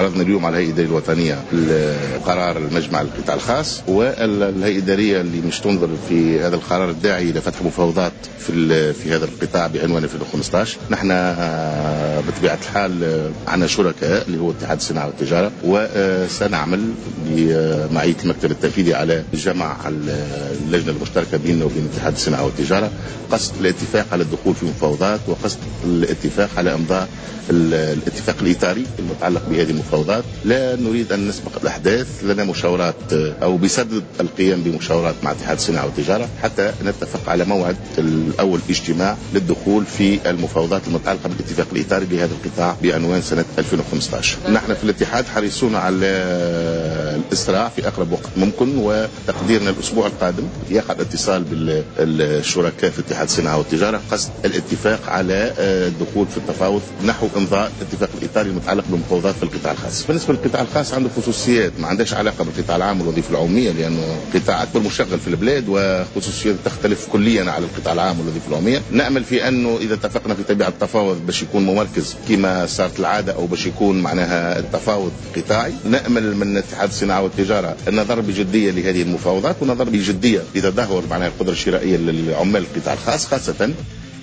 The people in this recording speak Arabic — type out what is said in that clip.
عرضنا اليوم على الهيئة الإدارية الوطنية قرار المجمع القطاع الخاص، والهيئة الإدارية اللي مش تنظر في هذا القرار الداعي إلى فتح مفاوضات في هذا القطاع بعنوان 2015. نحن بطبيعة الحال عنا شركاء اللي هو اتحاد الصناعة والتجارة، وسنعمل بمعية المكتب التنفيذي على جمع اللجنة المشتركة بيننا وبين اتحاد الصناعة والتجارة، قصد الاتفاق على الدخول في مفاوضات وقصد الاتفاق على امضاء الاتفاق الإطاري المتعلق بهذه المفاوضات. لا نريد أن نسبق الأحداث، لنا مشاورات أو بصدد القيام بمشاورات مع اتحاد الصناعة والتجارة حتى نتفق على موعد الأول اجتماع للدخول في المفاوضات المتعلقة بالاتفاق الإطاري لهذا القطاع بعنوان سنة 2015. نحن في الاتحاد حريصون على الإسراع في أقرب وقت ممكن، وتقديرنا الأسبوع القادم يقع الاتصال بالشركاء في اتحاد الصناعة والتجارة قصد الاتفاق على الدخول في التفاوض نحو إمضاء الاتفاق الإطاري المتعلق بالمفاوضات في القطاع الخاص. بالنسبة للقطاع الخاص عنده خصوصيات ما عندهاش علاقة بالقطاع العام والوظيفة العمومية، لأنه قطاع أكبر مشغل في البلاد وخصوصيات تختلف كليا على القطاع العام والوظيفة العمومية. نأمل في أنه إذا اتفقنا في طبيعة التفاوض باش يكون ممركز كما صارت العادة أو باش يكون معناها التفاوض قطاعي، نأمل من اتحاد الصناعة والتجارة النظر بجدية لهذه المفاوضات ونظر بجدية لتدهور معناها القدرة الشرائية للعمال القطاع الخاص، خاصة